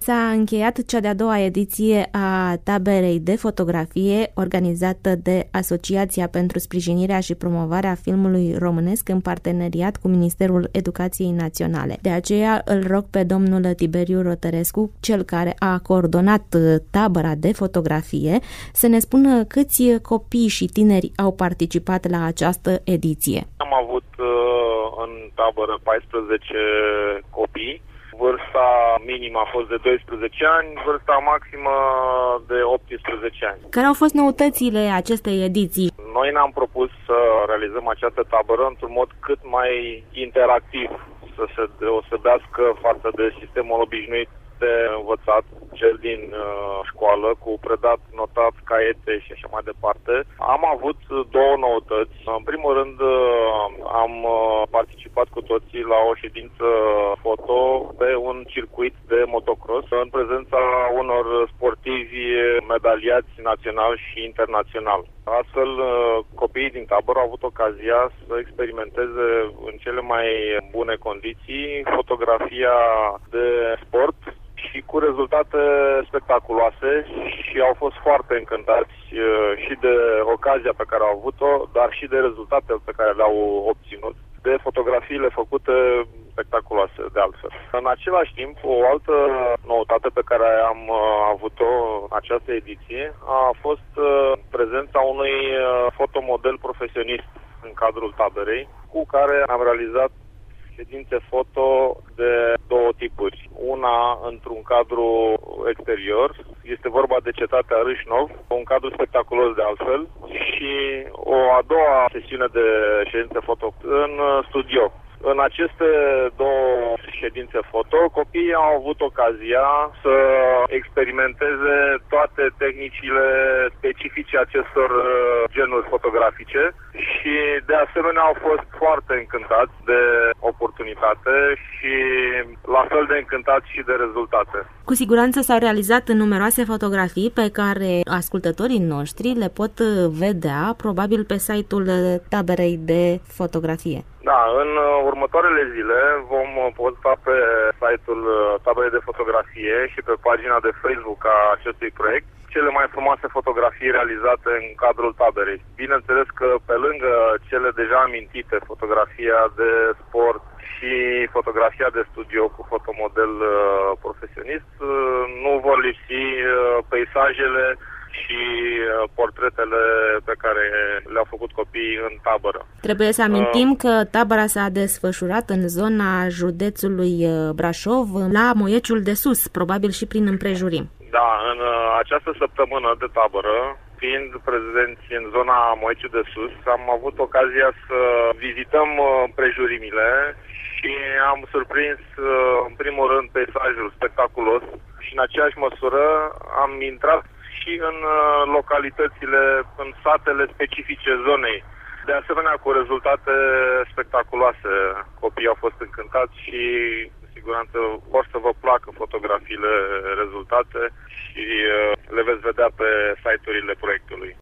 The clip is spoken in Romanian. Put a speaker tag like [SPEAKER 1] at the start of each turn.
[SPEAKER 1] s-a încheiat cea de-a doua ediție a taberei de fotografie organizată de Asociația pentru Sprijinirea și Promovarea Filmului Românesc în parteneriat cu Ministerul Educației Naționale. De aceea îl rog pe domnul Tiberiu Rotărescu, cel care a coordonat tabăra de fotografie, să ne spună câți copii și tineri au participat la această ediție.
[SPEAKER 2] Am avut în tabără 14 copii. Vârsta minimă a fost de 12 ani, vârsta maximă de 18 ani.
[SPEAKER 1] Care au fost noutățile acestei ediții?
[SPEAKER 2] Noi ne-am propus să realizăm această tabără într-un mod cât mai interactiv, să se deosebească față de sistemul obișnuit de învățat, cel din școală, cu predat, notat, caiete și așa mai departe. Am avut două noutăți. În primul rând, am participat cu toții la o ședință foto pe un circuit de motocross în prezența unor sportivi medaliați național și internațional. Astfel, copiii din tabără au avut ocazia să experimenteze în cele mai bune condiții fotografia de sport și cu rezultate spectaculoase și au fost foarte încântați și de ocazia pe care au avut-o, dar și de rezultatele pe care le-au obținut, de fotografiile făcute spectaculoase de altfel. În același timp, o altă noutate pe care am avut-o în această ediție a fost prezența unui fotomodel profesionist în cadrul taberei, cu care am realizat ședințe foto de două tipuri. Una într-un cadru exterior, este vorba de cetatea Râșnov, un cadru spectaculos de altfel, și o a doua sesiune de ședințe foto în studio. În aceste două ședințe foto, copiii au avut ocazia să experimenteze toate tehnicile specifice acestor genuri fotografice și de asemenea au fost foarte încântați de oportunitate și la fel de încântați și de rezultate.
[SPEAKER 1] Cu siguranță s-au realizat numeroase fotografii pe care ascultătorii noștri le pot vedea probabil pe site-ul taberei de fotografie.
[SPEAKER 2] Da, în următoarele zile vom posta pe site-ul taberei de fotografie și pe pagina de Facebook a acestui proiect cele mai frumoase fotografii realizate în cadrul taberei. Bineînțeles că pe lângă cele deja amintite, fotografia de sport și fotografia de studio cu fotomodel profesionist, nu vor lipsi peisajele și portretele pe care le-au făcut copiii în tabără.
[SPEAKER 1] Trebuie să amintim că tabăra s-a desfășurat în zona județului Brașov, la Moieciul de Sus, probabil și prin împrejurim.
[SPEAKER 2] Da, în această săptămână de tabără, fiind prezenți în zona Moieciul de Sus, am avut ocazia să vizităm împrejurimile și am surprins în primul rând peisajul spectaculos și în aceeași măsură am intrat și în localitățile, în satele specifice zonei. De asemenea, cu rezultate spectaculoase. Copiii au fost încântați și cu siguranță vor să vă placă fotografiile rezultate și le veți vedea pe site-urile proiectului.